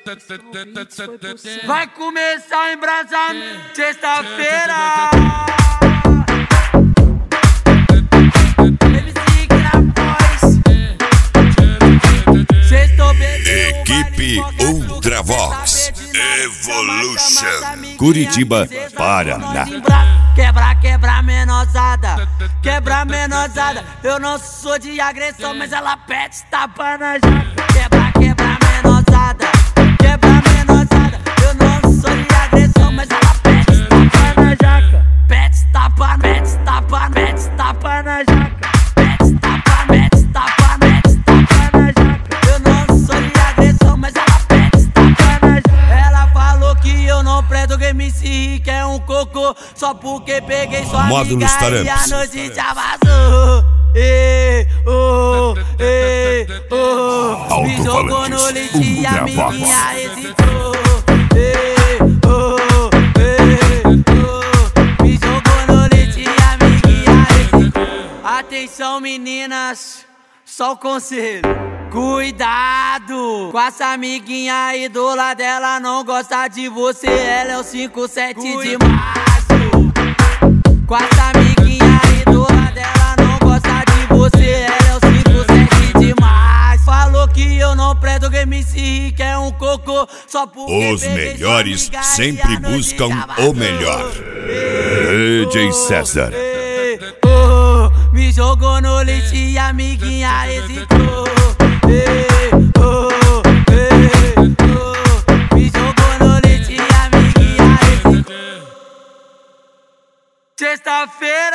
Vai começar o embrasamento sexta-feira. Equipe Ultravox Evolution Curitiba, Paraná. Quebra menosada, quebra menosada. Eu não sou de agressão, mas ela pede tapa na jaca. Quebra menosada, quebra menosada. Eu não sou de agressão, mas ela pede tapa na jaca. Pede tapa, pede tapa, pede tapa na jaca. Pede tapa, pede tapa, pede tapa na jaca. Eu não sou de agressão, mas ela pede tapa na jaca. Ela falou que eu não presto, que MC Rick é um cocô, só porque peguei sua amiga e a noite já vazou. Me jogou no leite e a amiguinha hesitou. Me jogou no leite e a amiguinha hesitou. Atenção meninas, só o conselho. Cuidado com essa amiguinha aí do lado dela, não gosta de você, ela é o 57 de março. Com essa amiguinha aí do lado dela, não gosta de você, ela é o 57 de março. Falou que eu não presto, que MC Rick é um cocô, só porque os melhores sempre buscam o melhor. DJ César. Me jogou no leite e a amiguinha hesitou. Me jogou no leite e a amiguinha hesitou. Sexta-feira.